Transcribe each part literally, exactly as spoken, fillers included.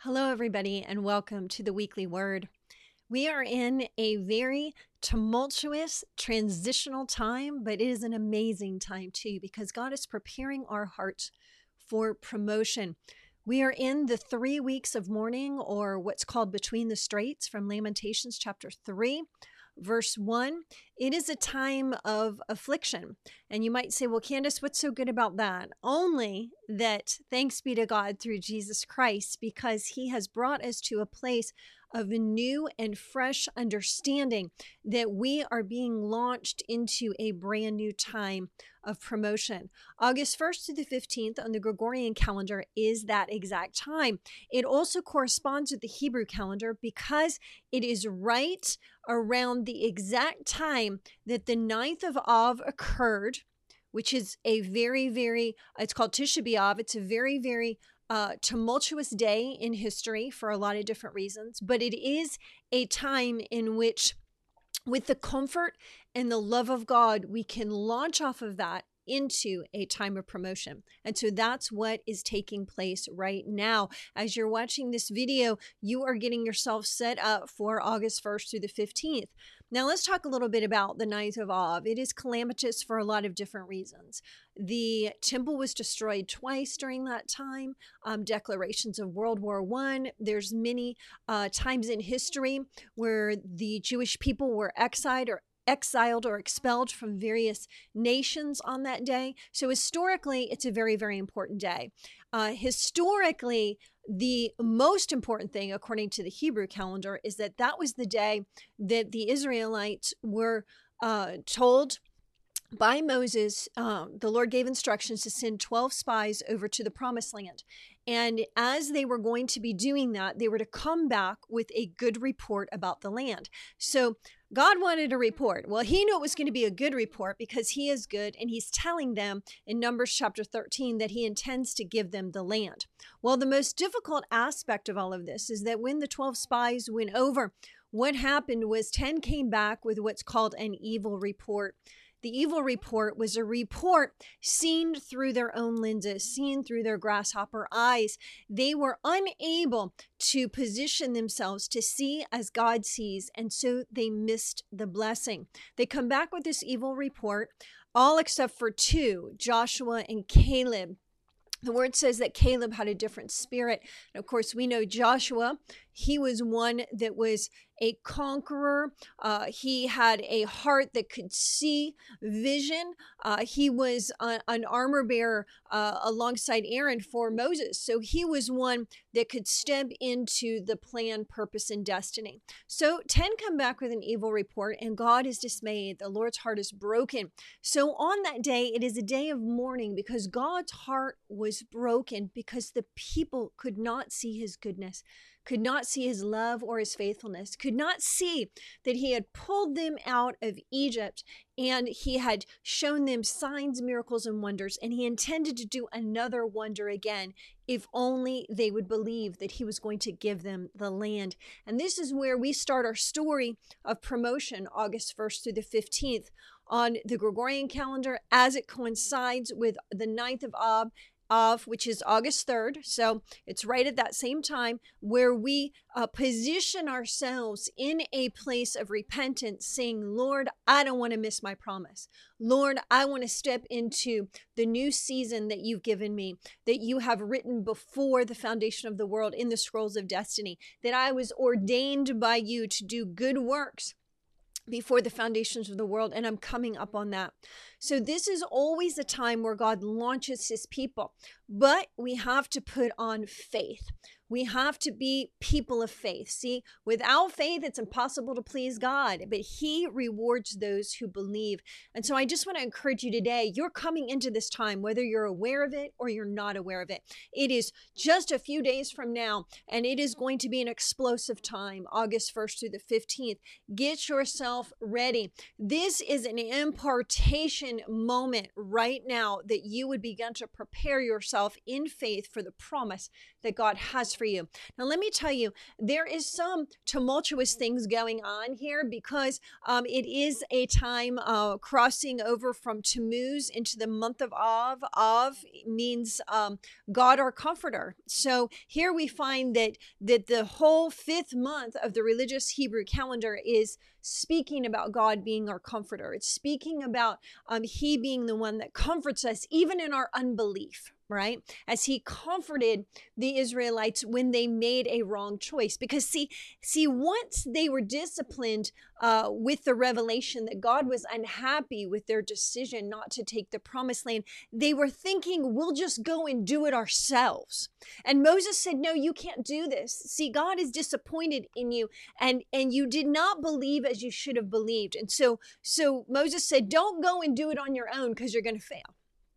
Hello, everybody, and welcome to the Weekly Word. We are in a very tumultuous, transitional time, but it is an amazing time too, because God is preparing our hearts for promotion. We are in the three weeks of mourning, or what's called Between the Straits, from Lamentations chapter three. Verse one, it is a time of affliction. And you might say, well, Candace, what's so good about that? Only that thanks be to God through Jesus Christ, because he has brought us to a place of a new and fresh understanding that we are being launched into a brand new time of promotion. August first to the fifteenth on the Gregorian calendar is that exact time. It also corresponds with the Hebrew calendar because it is right around the exact time that the ninth of Av occurred, which is a very, very, it's called Tisha B'Av. It's a very, very uh, tumultuous day in history for a lot of different reasons, but it is a time in which, with the comfort and the love of God, we can launch off of that into a time of promotion. And so that's what is taking place right now. As you're watching this video, you are getting yourself set up for August first through the fifteenth. Now let's talk a little bit about the ninth of Av. It is calamitous for a lot of different reasons. The temple was destroyed twice during that time. Um, declarations of World War One. There's many uh, times in history where the Jewish people were exiled or exiled or expelled from various nations on that day. So historically, it's a very, very important day. Uh, historically, the most important thing, according to the Hebrew calendar, is that that was the day that the Israelites were uh, told by Moses, um, the Lord gave instructions to send twelve spies over to the promised land. And as they were going to be doing that, they were to come back with a good report about the land. So God wanted a report. Well, he knew it was going to be a good report because he is good. And he's telling them in Numbers chapter thirteen that he intends to give them the land. Well, the most difficult aspect of all of this is that when the twelve spies went over, what happened was ten came back with what's called an evil report. The evil report was a report seen through their own lenses, seen through their grasshopper eyes. They were unable to position themselves to see as God sees, and so they missed the blessing. They come back with this evil report, all except for two, Joshua and Caleb. The word says that Caleb had a different spirit. And of course, we know Joshua, he was one that was a conqueror. Uh, he had a heart that could see vision. Uh, he was a, an armor bearer uh, alongside Aaron for Moses. So he was one that could step into the plan, purpose, and destiny. So ten come back with an evil report, and God is dismayed. The Lord's heart is broken. So on that day, it is a day of mourning because God's heart was broken because the people could not see his goodness, could not see his love or his faithfulness, could not see that he had pulled them out of Egypt and he had shown them signs, miracles, and wonders. And he intended to do another wonder again if only they would believe that he was going to give them the land. And this is where we start our story of promotion, August first through the fifteenth on the Gregorian calendar, as it coincides with the ninth of Ab, Of, which is August third. So it's right at that same time where we uh, position ourselves in a place of repentance, saying, Lord, I don't want to miss my promise. Lord, I want to step into the new season that you've given me, that you have written before the foundation of the world in the scrolls of destiny, that I was ordained by you to do good works before the foundations of the world, and I'm coming up on that. So this is always a time where God launches his people, but we have to put on faith. We have to be people of faith. See, without faith, it's impossible to please God, but he rewards those who believe. And so I just want to encourage you today, you're coming into this time, whether you're aware of it or you're not aware of it. It is just a few days from now, and it is going to be an explosive time, August first through the fifteenth. Get yourself ready. This is an impartation transition moment right now that you would begin to prepare yourself in faith for the promise that God has for you. Now, let me tell you, there is some tumultuous things going on here because um, it is a time uh, crossing over from Tammuz into the month of Av. Av means um, God our comforter. So here we find that that the whole fifth month of the religious Hebrew calendar is speaking about God being our comforter. It's speaking about um, He being the one that comforts us even in our unbelief, right? As He comforted the Israelites when they made a wrong choice. Because see, see, once they were disciplined uh, with the revelation that God was unhappy with their decision not to take the promised land, they were thinking, we'll just go and do it ourselves. And Moses said, no, you can't do this. See, God is disappointed in you, and, and you did not believe as you should have believed. And so, so Moses said, don't go and do it on your own because you're going to fail.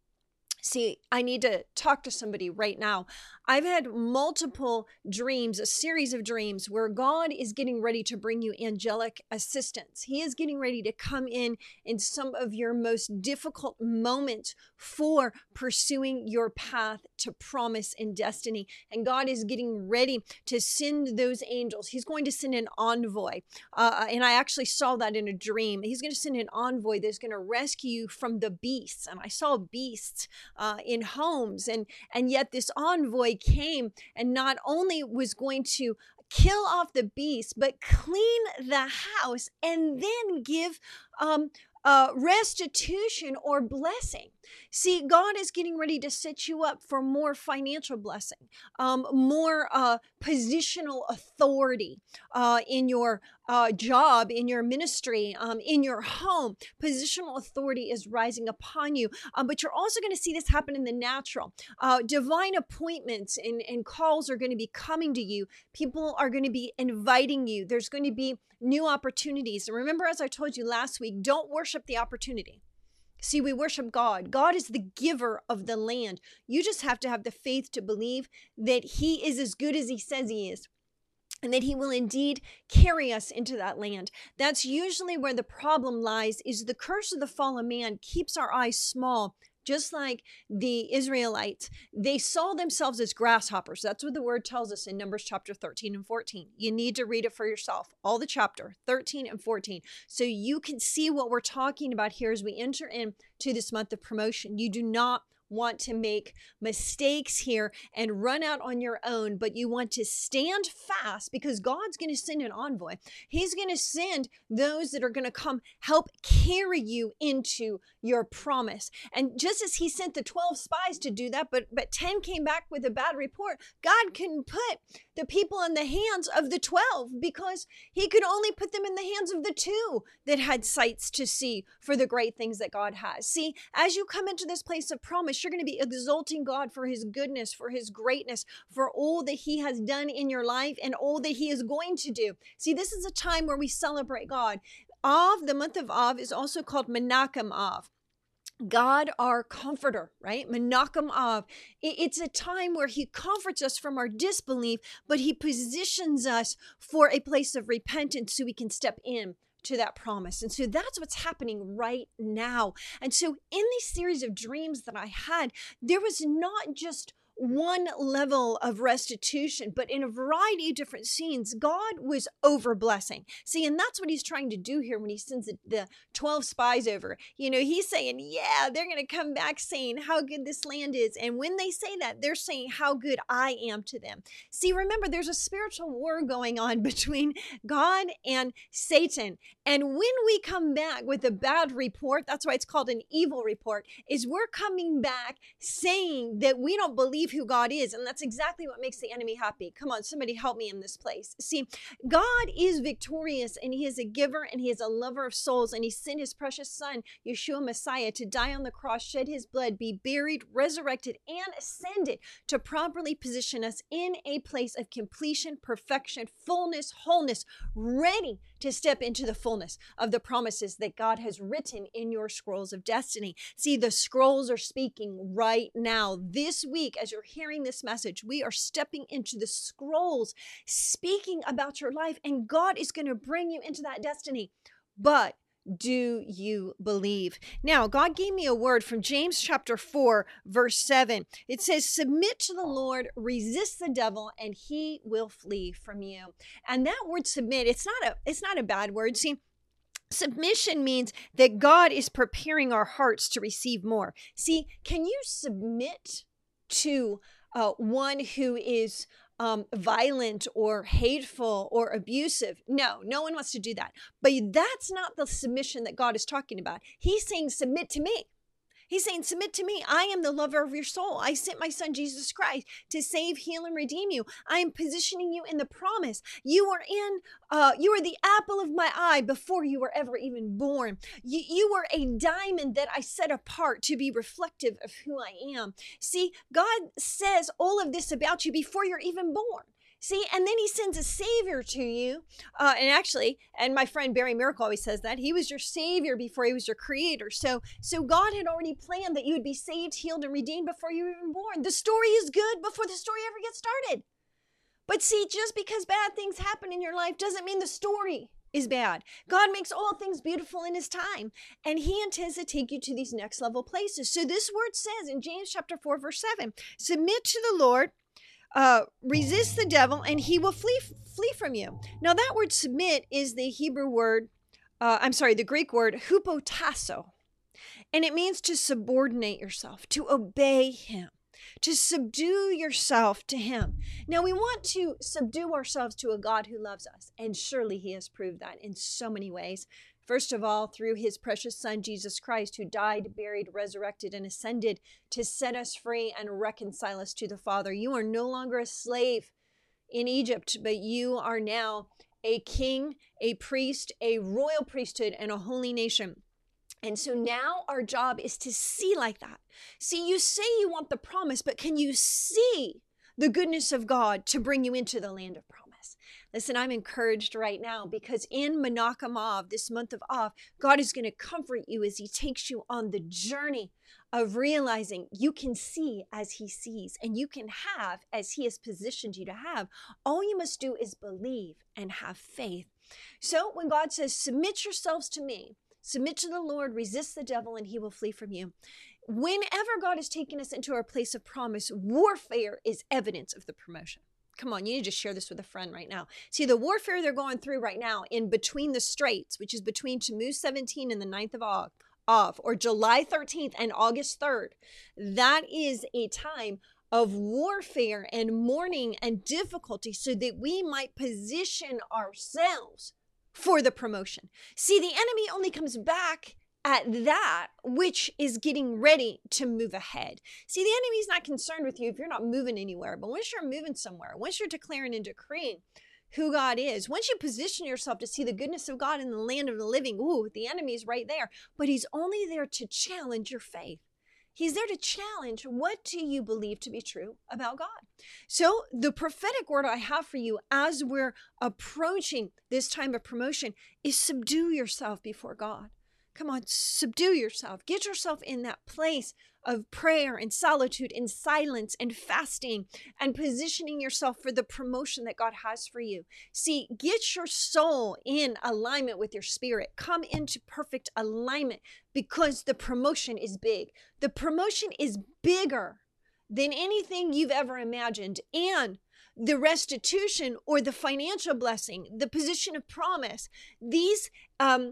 See, I need to talk to somebody right now. I've had multiple dreams, a series of dreams where God is getting ready to bring you angelic assistance. He is getting ready to come in in some of your most difficult moments for pursuing your path to promise and destiny. And God is getting ready to send those angels. He's going to send an envoy. Uh, and I actually saw that in a dream. He's going to send an envoy that's going to rescue you from the beasts. And I saw beasts Uh, in homes, and and yet this envoy came and not only was going to kill off the beast, but clean the house and then give um, uh, restitution or blessing. See, God is getting ready to set you up for more financial blessing, um, more uh, positional authority uh, in your uh, job, in your ministry, um, in your home. Positional authority is rising upon you. Um, but you're also going to see this happen in the natural. Uh, divine appointments and, and calls are going to be coming to you. People are going to be inviting you. There's going to be new opportunities. And remember, as I told you last week, don't worship the opportunity. See, we worship God. God is the giver of the land. You just have to have the faith to believe that He is as good as He says He is, and that He will indeed carry us into that land. That's usually where the problem lies, is the curse of the fallen man keeps our eyes small. Just like the Israelites, they saw themselves as grasshoppers. That's what the word tells us in Numbers chapter thirteen and fourteen. You need to read it for yourself, all the chapter, thirteen and fourteen, so you can see what we're talking about here as we enter into this month of promotion. You do not want to make mistakes here and run out on your own, but you want to stand fast because God's going to send an envoy. He's going to send those that are going to come help carry you into your promise. And just as He sent the twelve spies to do that, but, but ten came back with a bad report, God couldn't put the people in the hands of the twelve because He could only put them in the hands of the two that had sights to see for the great things that God has. See, as you come into this place of promise, you're going to be exalting God for His goodness, for His greatness, for all that He has done in your life and all that He is going to do. See, this is a time where we celebrate God. Av, the month of Av, is also called Menachem Av. God, our comforter, right? Menachem Av. It's a time where He comforts us from our disbelief, but He positions us for a place of repentance so we can step in to that promise. And so that's what's happening right now. And so in these series of dreams that I had, there was not just one level of restitution, but in a variety of different scenes, God was over blessing. See, and that's what He's trying to do here when He sends the, the twelve spies over. You know, He's saying, yeah, they're going to come back saying how good this land is. And when they say that, they're saying how good I am to them. See, remember, there's a spiritual war going on between God and Satan. And when we come back with a bad report, that's why it's called an evil report, is we're coming back saying that we don't believe who God is. And that's exactly what makes the enemy happy. Come on, somebody help me in this place. See, God is victorious, and He is a giver, and He is a lover of souls, and He sent His precious Son, Yeshua Messiah, to die on the cross, shed His blood, be buried, resurrected, and ascended to properly position us in a place of completion, perfection, fullness, wholeness, ready to step into the fullness of the promises that God has written in your scrolls of destiny. See, the scrolls are speaking right now. This week, as you're hearing this message, we are stepping into the scrolls speaking about your life, and God is going to bring you into that destiny. But do you believe? Now, God gave me a word from James chapter four, verse seven. It says, submit to the Lord, resist the devil, and he will flee from you. And that word submit, it's not a, it's not a bad word. See, submission means that God is preparing our hearts to receive more. See, can you submit to uh, one who is um, violent or hateful or abusive? No, no one wants to do that. But that's not the submission that God is talking about. He's saying, submit to me. He's saying, submit to me. I am the lover of your soul. I sent my son, Jesus Christ, to save, heal, and redeem you. I am positioning you in the promise. You are in, uh, you are the apple of my eye before you were ever even born. You, you were a diamond that I set apart to be reflective of who I am. See, God says all of this about you before you're even born. See, and then he sends a savior to you. Uh, and actually, and my friend Barry Miracle always says that he was your savior before he was your creator. So, so God had already planned that you would be saved, healed, and redeemed before you were even born. The story is good before the story ever gets started. But see, just because bad things happen in your life doesn't mean the story is bad. God makes all things beautiful in his time, and he intends to take you to these next level places. So this word says in James chapter four, verse seven, submit to the Lord, Uh, resist the devil, and he will flee flee from you. Now, that word submit is the Hebrew word, uh, I'm sorry, the Greek word hupotasso. And it means to subordinate yourself, to obey him, to subdue yourself to him. Now, we want to subdue ourselves to a God who loves us, and surely he has proved that in so many ways. First of all, through his precious son, Jesus Christ, who died, buried, resurrected, and ascended to set us free and reconcile us to the Father. You are no longer a slave in Egypt, but you are now a king, a priest, a royal priesthood, and a holy nation. And so now our job is to see like that. See, you say you want the promise, but can you see the goodness of God to bring you into the land of promise? Listen, I'm encouraged right now because in Menachem Av, this month of Av, God is going to comfort you as he takes you on the journey of realizing you can see as he sees and you can have as he has positioned you to have. All you must do is believe and have faith. So when God says, submit yourselves to me, submit to the Lord, resist the devil, and he will flee from you. Whenever God has taken us into our place of promise, warfare is evidence of the promotion. Come on, you need to share this with a friend right now. See, the warfare they're going through right now in between the straits, which is between Tammuz seventeen and the ninth of Av, or July thirteenth and August third, that is a time of warfare and mourning and difficulty so that we might position ourselves for the promotion. See, the enemy only comes back at that which is getting ready to move ahead. See, the enemy's not concerned with you if you're not moving anywhere, but once you're moving somewhere, once you're declaring and decreeing who God is, once you position yourself to see the goodness of God in the land of the living, ooh, the enemy's right there, but he's only there to challenge your faith. He's there to challenge, what do you believe to be true about God? So the prophetic word I have for you as we're approaching this time of promotion is subdue yourself before God. Come on, subdue yourself. Get yourself in that place of prayer and solitude and silence and fasting and positioning yourself for the promotion that God has for you. See, get your soul in alignment with your spirit. Come into perfect alignment because the promotion is big. The promotion is bigger than anything you've ever imagined. And the restitution or the financial blessing, the position of promise, these um,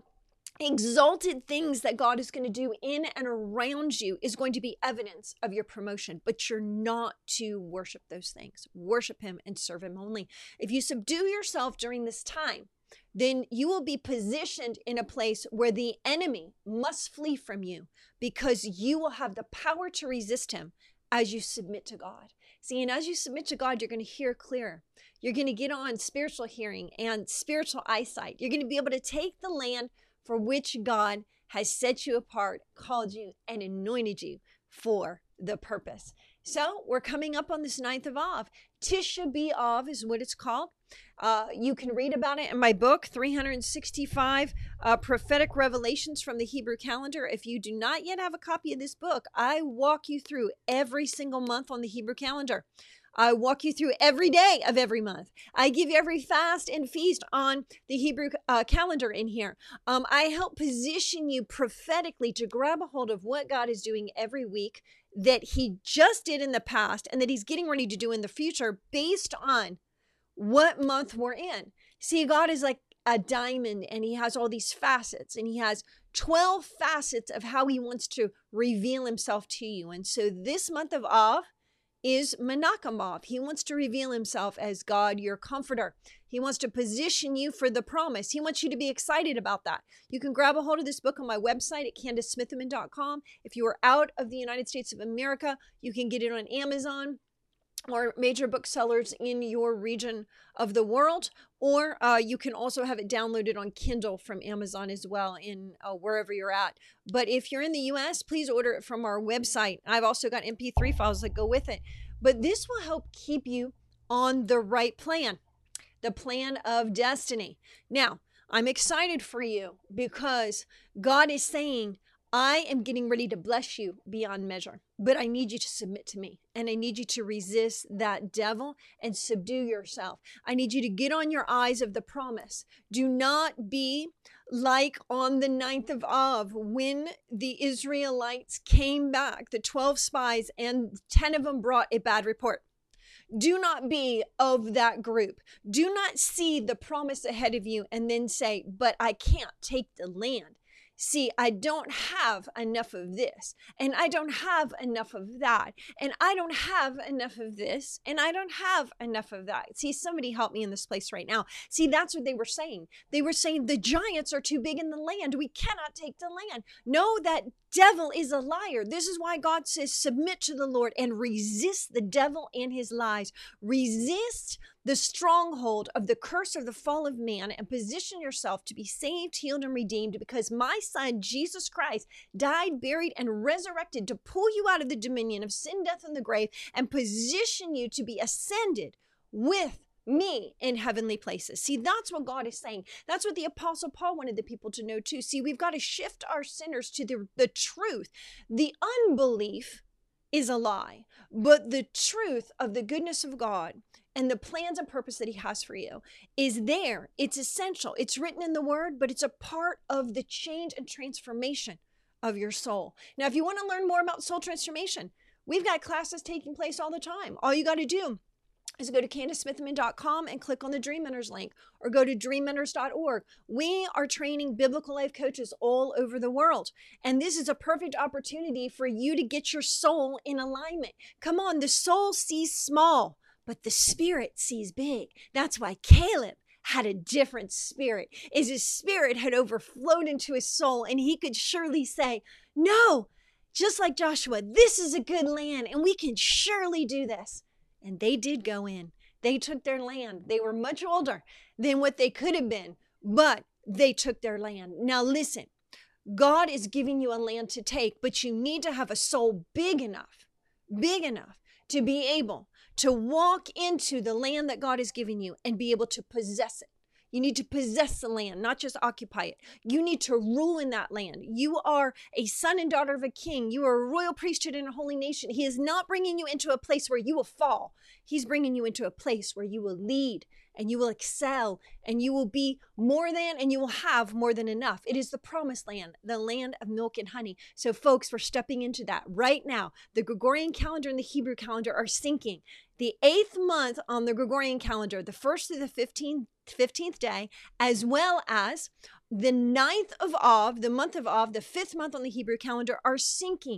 exalted things that God is going to do in and around you is going to be evidence of your promotion, but you're not to worship those things. Worship him and serve him only. If you subdue yourself during this time, then you will be positioned in a place where the enemy must flee from you because you will have the power to resist him as you submit to God. See, and as you submit to God, you're going to hear clearer. You're going to get on spiritual hearing and spiritual eyesight. You're going to be able to take the land for which God has set you apart, called you, and anointed you for the purpose. So we're coming up on this ninth of Av. Tisha B'Av is what it's called. Uh, you can read about it in my book, three hundred sixty-five uh, Prophetic Revelations from the Hebrew Calendar. If you do not yet have a copy of this book, I walk you through every single month on the Hebrew calendar. I walk you through every day of every month. I give you every fast and feast on the Hebrew uh, calendar in here. Um, I help position you prophetically to grab a hold of what God is doing every week that he just did in the past and that he's getting ready to do in the future based on what month we're in. See, God is like a diamond and he has all these facets and he has twelve facets of how he wants to reveal himself to you. And so this month of Av is Menachem. He wants to reveal himself as God, your comforter. He wants to position you for the promise. He wants you to be excited about that. You can grab a hold of this book on my website at candace smitherman dot com. If you are out of the United States of America, you can get it on Amazon or major booksellers in your region of the world, or uh, you can also have it downloaded on Kindle from Amazon as well in uh, wherever you're at. But if you're in the U S, please order it from our website. I've also got M P three files that go with it. But this will help keep you on the right plan, the plan of destiny. Now, I'm excited for you because God is saying, I am getting ready to bless you beyond measure, but I need you to submit to me and I need you to resist that devil and subdue yourself. I need you to get on your eyes of the promise. Do not be like on the ninth of Av when the Israelites came back, the twelve spies, and ten of them brought a bad report. Do not be of that group. Do not see the promise ahead of you and then say, but I can't take the land. See, I don't have enough of this, and I don't have enough of that, and I don't have enough of this, and I don't have enough of that. See, somebody help me in this place right now. See, that's what they were saying. They were saying the giants are too big in the land. We cannot take the land. No, that devil is a liar. This is why God says, submit to the Lord and resist the devil and his lies. Resist the stronghold of the curse of the fall of man and position yourself to be saved, healed, and redeemed, because my son, Jesus Christ, died, buried, and resurrected to pull you out of the dominion of sin, death, and the grave and position you to be ascended with me in heavenly places. See, that's what God is saying. That's what the Apostle Paul wanted the people to know too. See, we've got to shift our sinners to the, the truth. The unbelief is a lie, but the truth of the goodness of God and the plans and purpose that he has for you is there. It's essential. It's written in the word, but it's a part of the change and transformation of your soul. Now, if you want to learn more about soul transformation, we've got classes taking place all the time. All you got to do is go to candace smitherman dot com and click on the Dream Mentors link, or go to dream mentors dot org. We are training biblical life coaches all over the world. And this is a perfect opportunity for you to get your soul in alignment. Come on, the soul sees small, but the spirit sees big. That's why Caleb had a different spirit, is his spirit had overflowed into his soul, and he could surely say, no, just like Joshua, this is a good land, and we can surely do this. And they did go in. They took their land. They were much older than what they could have been, but they took their land. Now listen, God is giving you a land to take, but you need to have a soul big enough, big enough to be able to walk into the land that God has given you and be able to possess it. You need to possess the land, not just occupy it. You need to rule in that land. You are a son and daughter of a king. You are a royal priesthood and a holy nation. He is not bringing you into a place where you will fall. He's bringing you into a place where you will lead and you will excel and you will be more than and you will have more than enough. It is the promised land, the land of milk and honey. So folks, we're stepping into that right now. The Gregorian calendar and the Hebrew calendar are syncing. The eighth month on the Gregorian calendar, the first through the fifteenth, fifteenth day, as well as the ninth of Av, the month of Av, the fifth month on the Hebrew calendar, are syncing.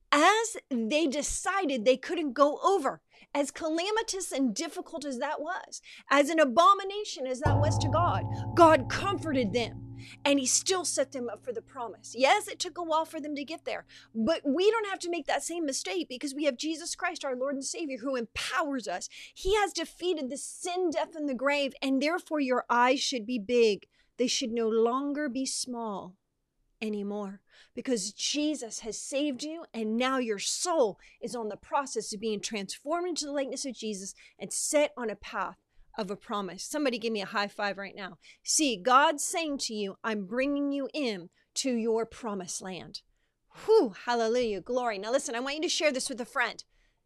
As they decided they couldn't go over, as calamitous and difficult as that was, as an abomination as that was to God, God comforted them. And he still set them up for the promise. Yes, it took a while for them to get there, but we don't have to make that same mistake because we have Jesus Christ, our Lord and Savior, who empowers us. He has defeated the sin, death, and the grave, and therefore your eyes should be big. They should no longer be small anymore because Jesus has saved you, and now your soul is on the process of being transformed into the likeness of Jesus and set on a path of a promise. Somebody give me a high five right now. See, God's saying to you, I'm bringing you in to your promised land. Whew, hallelujah, glory. Now listen, I want you to share this with a friend.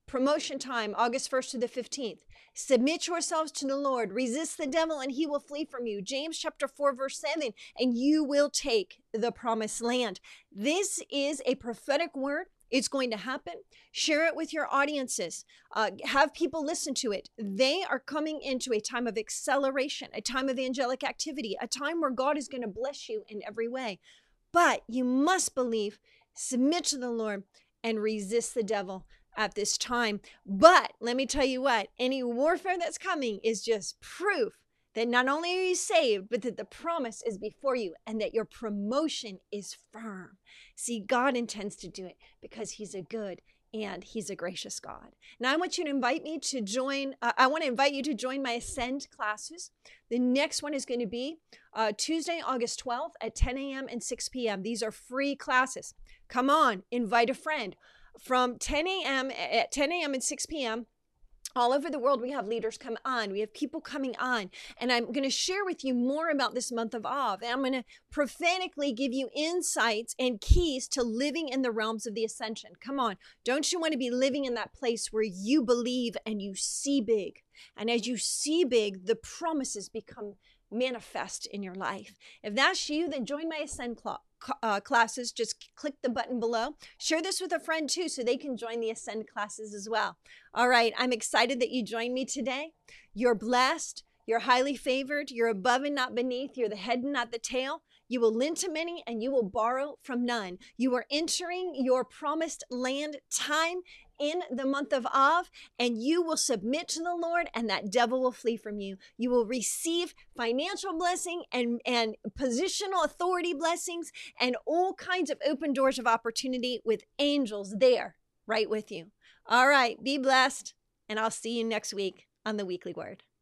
Promotion time, August first to the fifteenth. Submit yourselves to the Lord. Resist the devil and he will flee from you. James chapter four, verse seven, and you will take the promised land. This is a prophetic word. It's going to happen. Share it with your audiences. Uh, have people listen to it. They are coming into a time of acceleration, a time of angelic activity, a time where God is going to bless you in every way. But you must believe, submit to the Lord, and resist the devil at this time. But let me tell you what, any warfare that's coming is just proof that not only are you saved, but that the promise is before you and that your promotion is firm. See, God intends to do it because he's a good and he's a gracious God. Now I want you to invite me to join, uh, I want to invite you to join my Ascend classes. The next one is going to be uh, Tuesday, August twelfth at ten a.m. and six p.m. These are free classes. Come on, invite a friend. From ten a.m. at ten a.m. and six p.m., all over the world, we have leaders come on. We have people coming on. And I'm going to share with you more about this month of Av. And I'm going to prophetically give you insights and keys to living in the realms of the ascension. Come on. Don't you want to be living in that place where you believe and you see big? And as you see big, the promises become manifest in your life. If that's you, then join my Ascend cl- uh, classes. Just click the button below. Share this with a friend too, so they can join the Ascend classes as well. All right. I'm excited that you joined me today. You're blessed. You're highly favored. You're above and not beneath. You're the head and not the tail. You will lend to many and you will borrow from none. You are entering your promised land time in the month of Av, and you will submit to the Lord and that devil will flee from you. You will receive financial blessing and, and positional authority blessings and all kinds of open doors of opportunity with angels there right with you. All right, be blessed, and I'll see you next week on the Weekly Word.